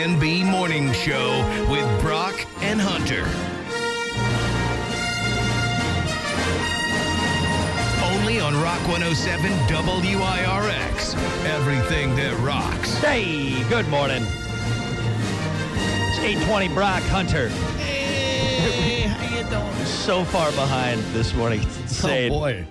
Plan B Morning Show with Brock and Hunter. Only on Rock 107 WIRX. Everything that rocks. Hey, good morning. It's 8:20, Brock, Hunter. Hey, how you doing? So far behind this morning. It's insane. Oh boy.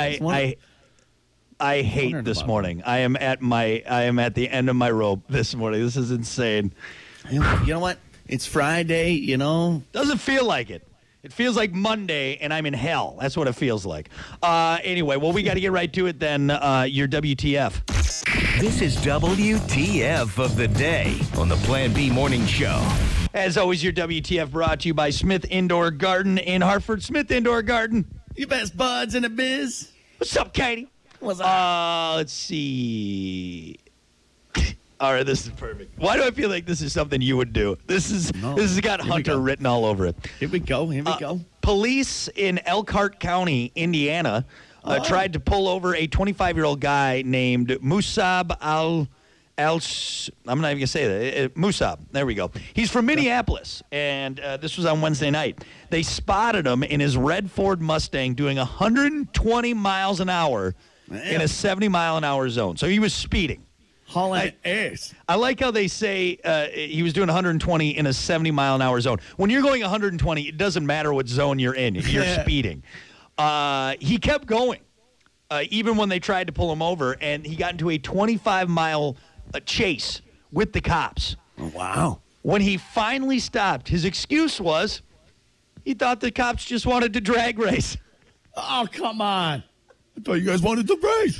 I hate this morning. I am at the end of my rope this morning. This is insane. You know what? It's Friday, you know. Doesn't feel like it. It feels like Monday, and I'm in hell. That's what it feels like. Anyway, well, we got to get right to it then. Your WTF. This is WTF of the day on the Plan B Morning Show. As always, your WTF brought to you by Smith Indoor Garden in Hartford. Smith Indoor Garden. You best buds in the biz. What's up, Katie? What's up? Let's see. All right, this is perfect. Why do I feel like this is something you would do? This has got Hunter written all over it. Here we go. Police in Elkhart County, Indiana, tried to pull over a 25-year-old guy named Musab I'm not even going to say that. Musab. There we go. He's from Minneapolis, and this was on Wednesday night. They spotted him in his red Ford Mustang doing 120 miles an hour in a 70-mile-an-hour zone. So he was speeding. Hauling ass. I like how they say he was doing 120 in a 70-mile-an-hour zone. When you're going 120, it doesn't matter what zone you're in. You're speeding. He kept going, even when they tried to pull him over, and he got into a 25-mile chase with the cops. Wow. When he finally stopped, his excuse was he thought the cops just wanted to drag race. Oh, come on. I thought you guys wanted to race.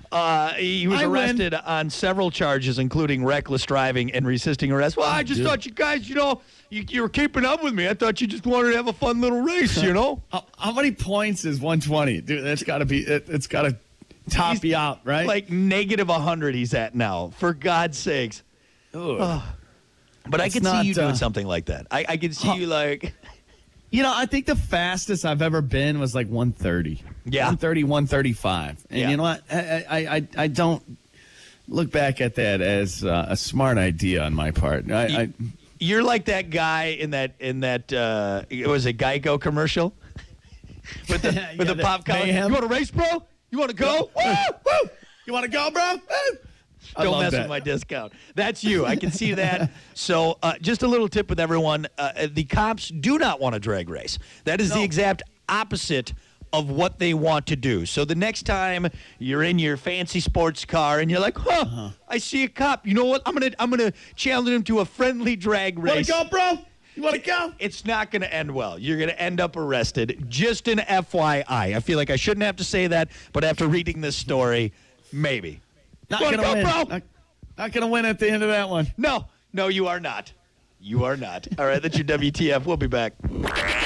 He was arrested on several charges, including reckless driving and resisting arrest. Well, I just thought you guys, you were keeping up with me. I thought you just wanted to have a fun little race, How many points is 120? Dude, that's got to be, it's got to top you out, right? Like negative 100 he's at now, for God's sakes. But I could see you doing something like that. I could see you like... I think the fastest I've ever been was like 130. Yeah. 130, 135. And you know what? I don't look back at that as a smart idea on my part. You're like that guy in that it was a Geico commercial with the pop collar. You want to race, bro? You want to go? Woo! Woo! You want to go, bro? Woo! Don't mess with my discount. That's you. I can see that. So just a little tip with everyone. The cops do not want to drag race. That is the exact opposite of what they want to do. So the next time you're in your fancy sports car and you're like, I see a cop. You know what? I'm gonna challenge him to a friendly drag race. Want to go, bro? You want to go? It's not going to end well. You're going to end up arrested. Just an FYI. I feel like I shouldn't have to say that, but after reading this story, maybe. Not going to win. Bro? Not going to win at the end of that one. No, you are not. You are not. All right, that's your WTF. We'll be back.